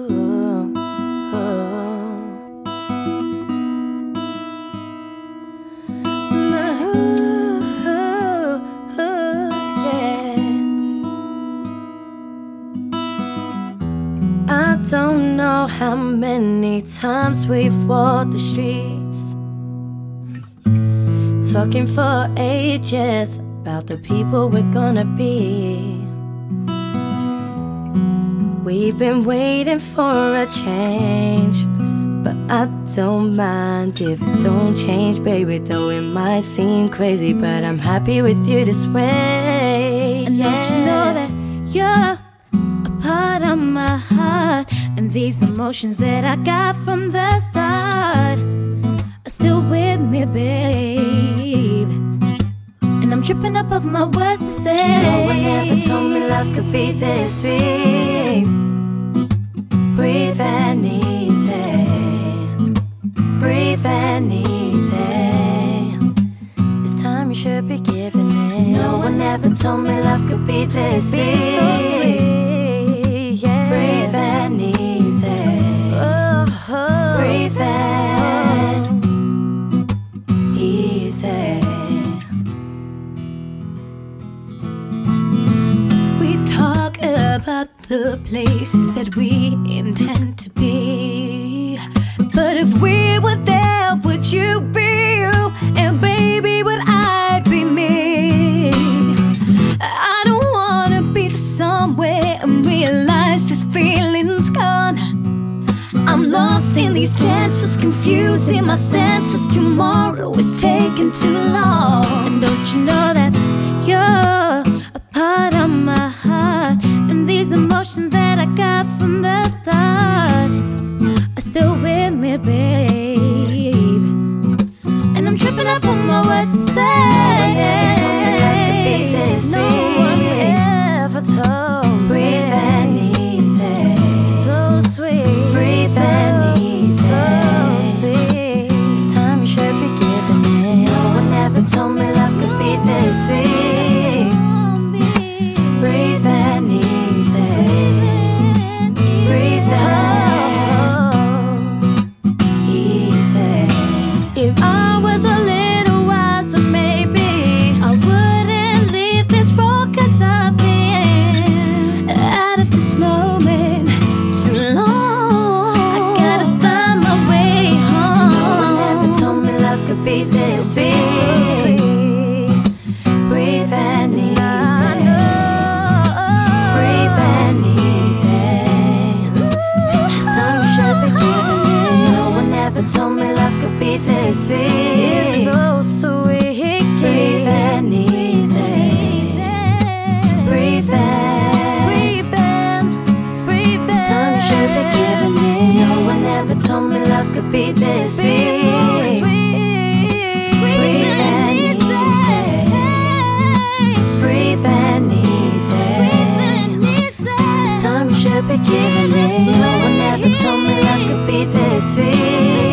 I don't know how many times we've walked the streets, talking for ages about the people we're gonna be. We've been waiting for a change, but I don't mind if it don't change, baby. Though it might seem crazy, but I'm happy with you this way. And don't you know that you're a part of my heart, and these emotions that I got from the start are still with me, babe. And I'm tripping up off my words to say. No one ever told me love could be this sweet. Breathe and easy, breathe and easy. It's time you should be giving it. No one ever told me love could be this sweet. Be so sweet, yeah. Breathe and easy, breathe and easy. We talk about the places that we intend to be, but if we were there, would you be you? And baby, would I be me? I don't wanna be somewhere and realize this feeling's gone. I'm lost in these chances, confusing my senses. Tomorrow is taking too long. And don't you know that you're a part of my heart, and these emotions that I got from the start are still with me, babe. And I'm tripping up on my words to say. No one ever told me. Breathe and easy, So sweet, breathe and easy, so sweet. It's time you should be giving it. No one ever told me love could be this sweet. Breathe and easy, breathe and easy. If I was a little wiser, maybe I wouldn't leave this road, 'cause I've been out of this moment too long. I gotta find my way home. No one ever told me love could be this sweet. Breathe and easy, breathe and easy. It's time you should be giving it. No one ever told me love could be this sweet. It's so sweet. Breathe and easy, breathe and it's time you should be giving it. No one ever told me love could be this sweet. Breathe and easy, breathe and easy. It's time you should be giving it. No one ever told me love could be this sweet.